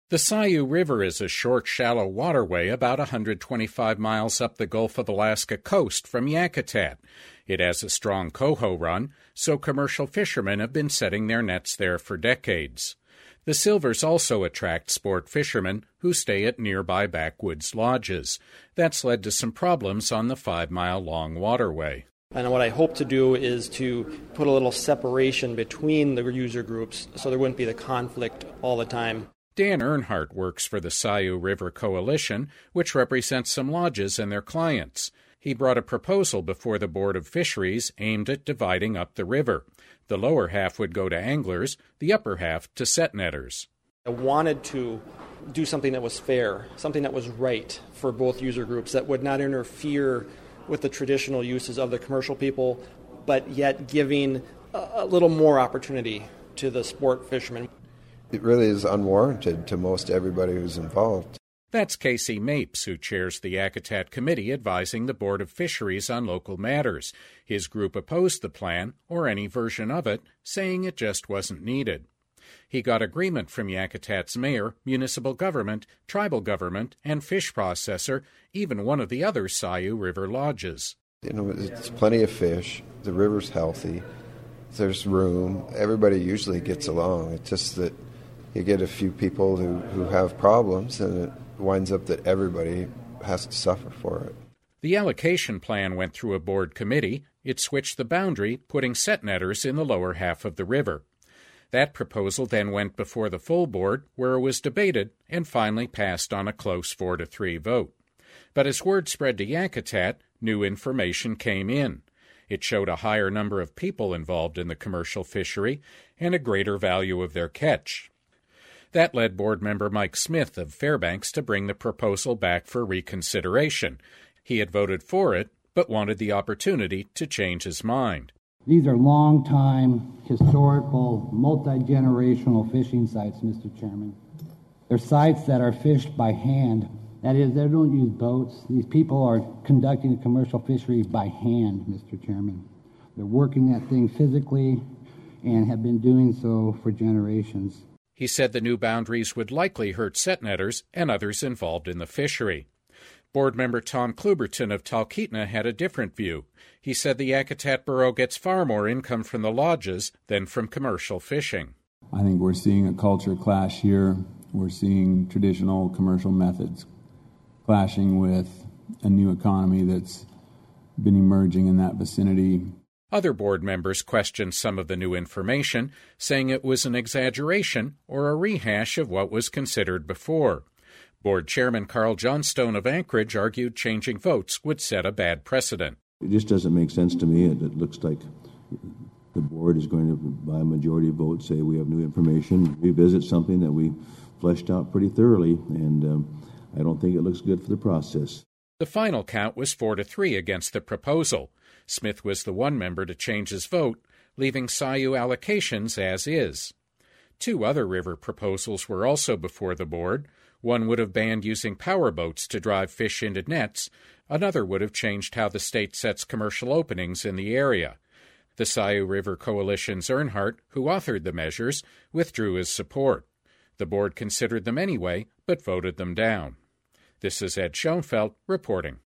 The Sayoo River is a short, shallow waterway about 125 miles up the Gulf of Alaska coast from Yakutat. It has a strong coho run, so commercial fishermen have been setting their nets there for decades. The silvers also attract sport fishermen who stay at nearby backwoods lodges. That's led to some problems on the 5-mile-long waterway. And what I hope to do is to put a little separation between the user groups so there wouldn't be the conflict all the time. Dan Earnhardt works for the Sayoo River Coalition, which represents some lodges and their clients. He brought a proposal before the Board of Fisheries aimed at dividing up the river. The lower half would go to anglers, the upper half to set netters. I wanted to do something that was fair, something that was right for both user groups, that would not interfere with the traditional uses of the commercial people, but yet giving a little more opportunity to the sport fishermen. It really is unwarranted to most everybody who's involved. That's Casey Mapes, who chairs the Yakutat Committee advising the Board of Fisheries on local matters. His group opposed the plan, or any version of it, saying it just wasn't needed. He got agreement from Yakutat's mayor, municipal government, tribal government, and fish processor, even one of the other Sayoo River lodges. It's plenty of fish, the river's healthy, there's room, everybody usually gets along. It's just that you get a few people who have problems, and it winds up that everybody has to suffer for it. The allocation plan went through a board committee. It switched the boundary, putting set netters in the lower half of the river. That proposal then went before the full board, where it was debated and finally passed on a close 4-3 vote. But as word spread to Yakutat, new information came in. It showed a higher number of people involved in the commercial fishery and a greater value of their catch. That led board member Mike Smith of Fairbanks to bring the proposal back for reconsideration. He had voted for it, but wanted the opportunity to change his mind. These are long-time, historical, multi-generational fishing sites, Mr. Chairman. They're sites that are fished by hand. That is, they don't use boats. These people are conducting commercial fisheries by hand, Mr. Chairman. They're working that thing physically and have been doing so for generations. He said the new boundaries would likely hurt set netters and others involved in the fishery. Board member Tom Kluberton of Talkeetna had a different view. He said the Yakutat Borough gets far more income from the lodges than from commercial fishing. I think we're seeing a culture clash here. We're seeing traditional commercial methods clashing with a new economy that's been emerging in that vicinity. Other board members questioned some of the new information, saying it was an exaggeration or a rehash of what was considered before. Board Chairman Carl Johnstone of Anchorage argued changing votes would set a bad precedent. It just doesn't make sense to me. It looks like the board is going to, by a majority vote, say we have new information, revisit something that we fleshed out pretty thoroughly, and I don't think it looks good for the process. The final count was 4-3 against the proposal. Smith was the one member to change his vote, leaving Sayoo allocations as is. 2 other river proposals were also before the board. One would have banned using power boats to drive fish into nets. Another would have changed how the state sets commercial openings in the area. The Sayoo River Coalition's Earnhardt, who authored the measures, withdrew his support. The board considered them anyway, but voted them down. This is Ed Schoenfeld reporting.